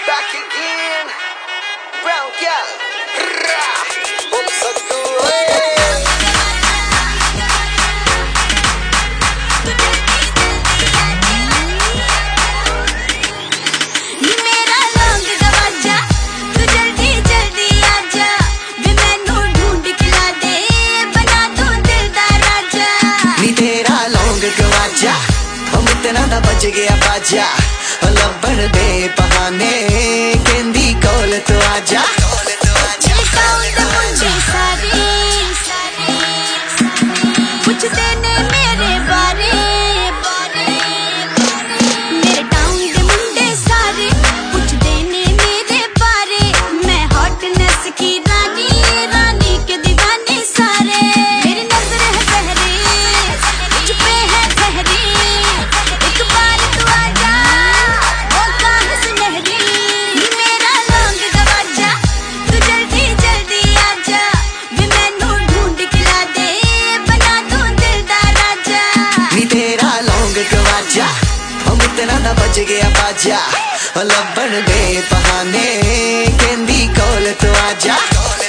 back again. Brown gal. Om Sadhu. मेरा लौंग गवाजा, तू जल्दी जल्दी आजा, वे मैनू ढूंढ खिला दे, बना दूं दिल दा राजा। नी तेरा लौंग गवाजा, हम इतना दा बज गया बाजा, लब्बन दे बहाने कहंदी कोल तू आजा। पूछते ने मेरे बारे, मेरे टाउन दे मुंडे सारे पूछते ने मेरे बारे। मैं हॉटनेस की रानी, रानी के दीवाने सारे। मेरी नजर है पहरे, मुझ पे है ठहरी, एक बार तू आजा, मौका है सुनहरी। मेरा लौंग गवाजा, तू जल्दी जल्दी आजा, वे मैनू ढूंढ खिला दे, बना दूं दिल दा राजा। नी तेरा लौंग गवाजा, हम इतना दा बज गया बाजा, लब्बन दे बहाने कहंदी कोल तू आजा।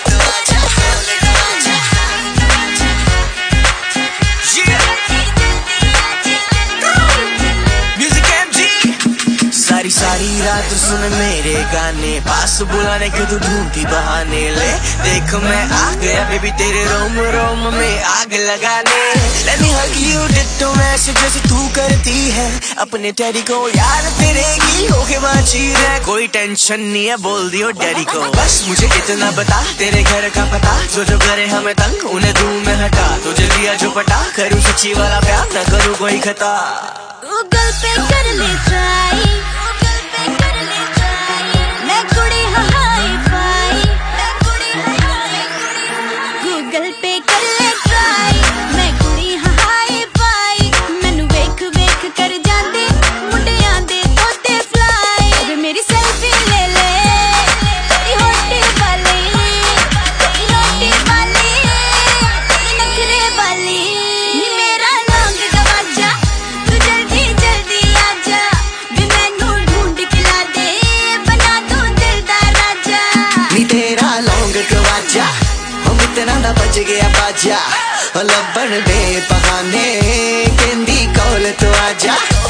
सारी सारी रात सुन मेरे गाने, पास बुलाने क्यों तू ढूंढती बहाने। ले देख मैं आ गया बेबी तेरे रोम रोम में आग लगाने। Let me hug you ditto वैसे जैसे तू करती है अपने डैडी को, यार तेरे की होके बाची है। कोई टेंशन नहीं है बोल दियो डैडी को, बस मुझे इतना बता तेरे घर का पता। जो जो करे हमें तंग उन्हें दूं मैं हटा, तुझे लिया जो पटा, करूँ सच्ची वाला प्यार न करूँ कोई खता। गूगल पे कर ले ट्राई, मैं कुड़ी हाई फाई। गूगल पे कर ले ट्राई, मैं कुड़ी हाई फाई। मैनू वेख वेख कर जांदे मुंडियां दे तोते फ्लाई। अबे मेरी सेल्फी ले ले तेरी होटी वाली, तेरी रोटी वाली, तेरी नखरे वाली। नी मेरा लौंग गवाजा, तू जल्दी जल्दी आजा, वे मैनू ढूंढ खिला दे, बना दूं दिल दा राजा। नी तेरा लौंग गवाजा, हम इतना दा बज गया बाजा, लब्बन दे बहाने कहंदी कोल तू आजा।